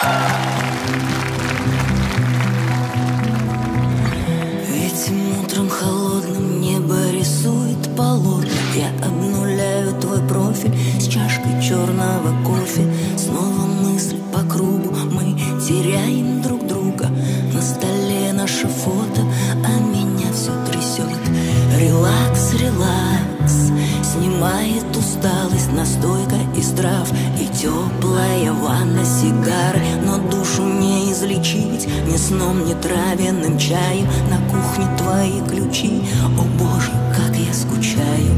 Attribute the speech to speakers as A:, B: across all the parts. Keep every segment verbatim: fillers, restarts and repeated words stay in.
A: Этим утром холодным небо рисует полотна. Я обнуляю твой профиль с чашкой черного кофе. Снова мысль по кругу, мы теряем друг друга. На столе наше фото, а меня все трясет. Релакс, релакс, снимает усталость настойка из трав и теплая ванна сигары. Но душу не излечить ни сном, ни травяным чаем. На кухне твои ключи, о боже, как я скучаю.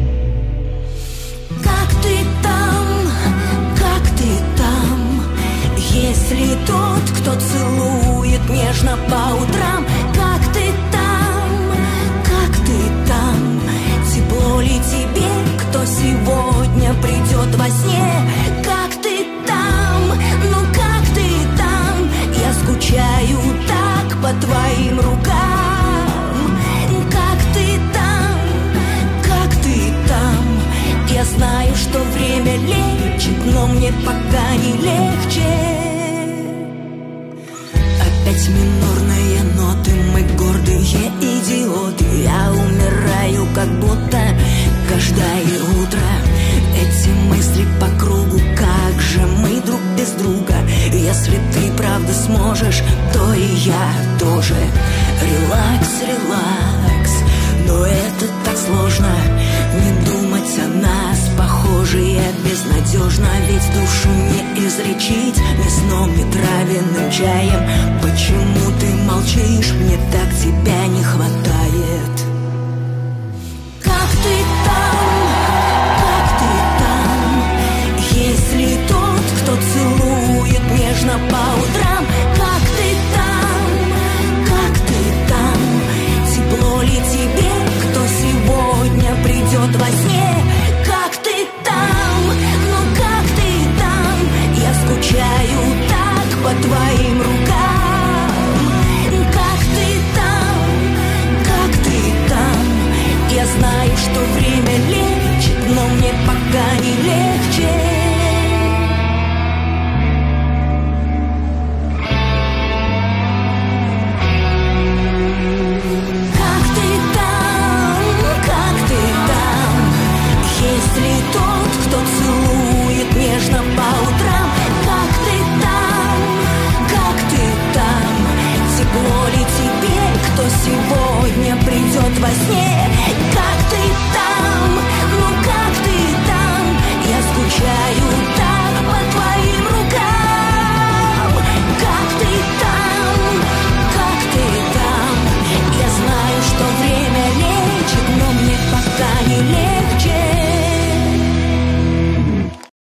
A: Как ты там, как ты там? Если тот, кто целует нежно по утрам. Как ты там, как ты там? Тепло ли тебе, кто сегодня придет во сне? Как ты там, ну как ты там? Я скучаю так по твоим рукам. Как ты там, как ты там? Я знаю, что время лечит, но мне пока не легче. Опять минорные ноты, мы гордые идиоты. Я умираю, как будто каждое утро. Эти мысли по кругу, как же мы друг без друга. Если ты правда сможешь, то и я тоже. Релакс, релакс, но это так сложно. Не думать о нас, похоже, я безнадежна. Ведь душу не излечить ни сном, ни травяным чаем. Почему ты молчишь? Мне так тебя не хватает. Как ты там, как ты там? Если тот, кто целует нежно по утрам. Как ты там, как ты там? Тепло ли тебе, кто сегодня придет во сне?